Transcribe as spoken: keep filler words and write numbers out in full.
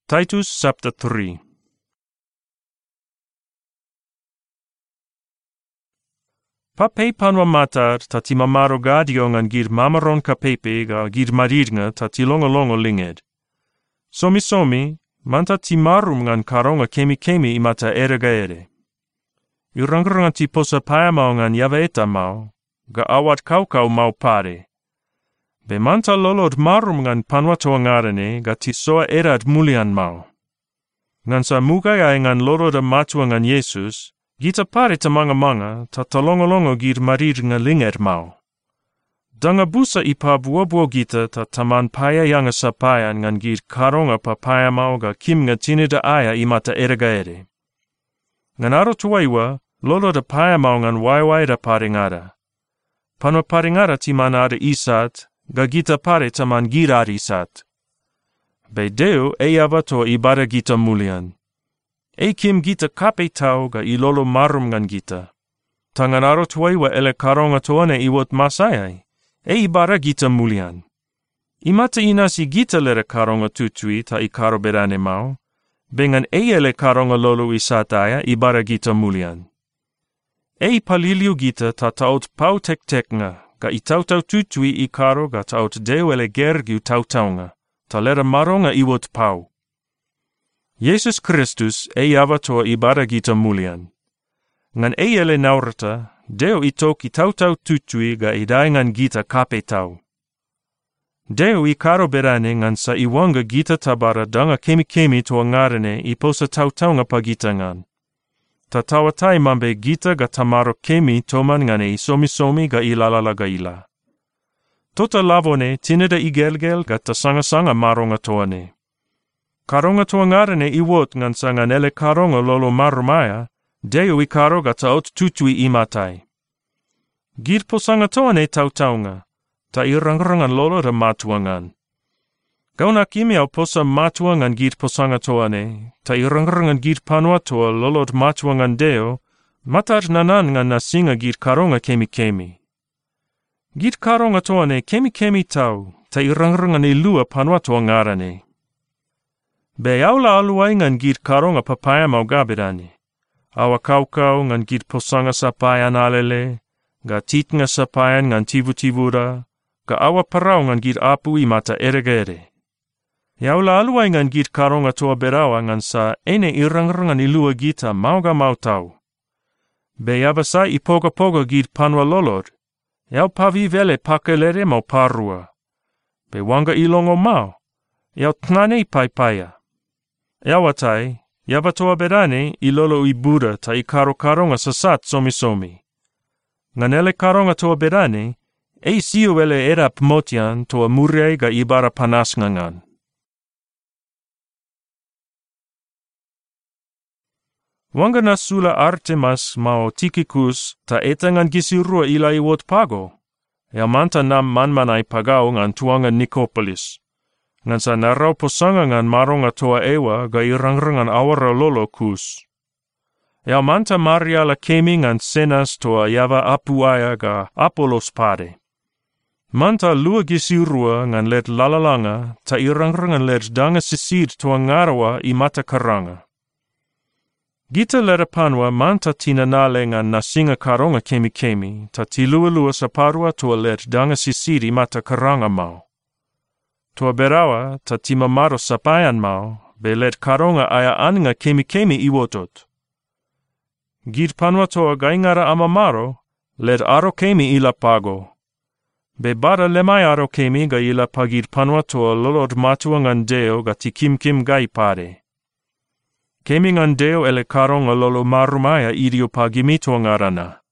Titus chapter three. Pape panwa matar ta ti mamaro gadio ngan gir mamaron ka pepe ga gir marirnga ta ti longo-longo linged. Somi-somi, manta ti marum ngan karonga kemi-kemi imata erega ere. Irangrangan ti posa paya mau ngan yava eta mau, ga awat kau-kau mau pare. Be manta lolod marum ngan panwa toa ngarane ga ti soa erad mulian mau. Ngan sa mugaya ngan loloda matua ngan Yesus, gita pare tamanga-manga ta talongo-longo gir marir nga linger mau. Danga busa ipa buo-buo gita ta taman paya yanga sapayan ngan gir karonga pa paya mau ga kim nga tinida aya imata erega ere. Ngan aro tuwaiwa, loloda paya mau ngan waiwai da paringada. Panwa paringada ti mana ada isat, ga gita pare taman girar isat. Be Deo e yava to ibada gita mulian. E kim gita kape tau ga ilolo marum ngan gita. Tangan aro tuwaiwa ele karonga toane iwot masayai. E ibada gita mulian. Imata inasi gita lere karonga tutui ta ikaro berane mau. Bengan e ele karonga lolo isataya ibada gita mulian. E paliliu gita ta taut pau tek-tek nga. Ga itautau tutui ikaro ga taut Deo ele gergiu tautaunga. Ta lera maronga iwot pau. Jesus Christus e yava toa ibada gita mulian. Ngan e ele naurata, Deo itoki tautau tutui ga idai ngan gita kape tau. Deo ikaro berane ngan sa iwanga gita tabara danga kemi-kemi toa ngarane iposa tautaunga pa gita ngan. Ta tawatai mambe gita ga tamaro kemi toman ngane isomi-somi ga ilalala ga ila. Tota lavone tinida igelgel ga tasanga-sanga maronga toane. Karonga toa ngarane iwot ngan sangan ele karonga lolo marumaya, Deo ikaro ga taot tutui imatai. Gir posanga toane tautaunga, ta irangrangan lolo da matuangan. Gauna kimiau posa matuangan gir posanga toane, ta irangrangan gir panua toa lolod matuangan Deo, matar nanan ngan nasinga gir karonga kemi-kemi. Gir karonga toane kemi-kemi tau, ta irangrangan ilua panua toa ngarane. Be aula aluai ngan gir karonga papaya mau gabirani. Awa kau-kau ngan gir posanga sapayan alele, ga titnga sapayan ngan tivu-tivura, ga awa parau ngan gir apu imata erega-ere. Yaula aluai ngan gir karonga toa berawa ngan sa ene irangrangan ilua gita mau ga mau tau. Be yabasa ipoga-poga gir panwa lolod, yau pavi vele pakelere mau parua. Be wanga ilongo mau, yau tngane pai-paya. Yawatai, yavatoa berane ilolo ibuda ta ikaro karonga sasat somi-somi. Nganele karonga toa berane, e siu ele era pmotian toa muriai ga ibara panas ngangan. Wanga nasula Artemas mau Tychicus ta etangan gisirua ila iwot pago. Ya manta nam manmanai pagau ngan tuanga Nicopolis. Ngan sa narau posanga ngan maronga toa ewa ga irangrangan awara lolo kus. Ya manta Maria la kemi ngan senas toa yava apuaya ga Apolos pade. Manta lua gisirua ngan let lalalanga ta irangrangan let danga sisid toa ngarawa imata karanga. Gita lera panwa manta tinanale ngan nasinga karonga kemi-kemi ta tilua-lua saparua toa let danga sisid imata karanga mau. Toa berawa ta timamaro sapayan mau, be let karonga aya aninga kemi-kemi iwotot. Gir panwa toa gaingara amamaro, let aro kemi ila pago. Be bada lemai aro kemi ga ila pagir panwa toa lolod matua ngan Deo ga tikim-kim gai pare. Kemi ngan Deo ele karonga lolo marumaya idio pagimi toa ngarana.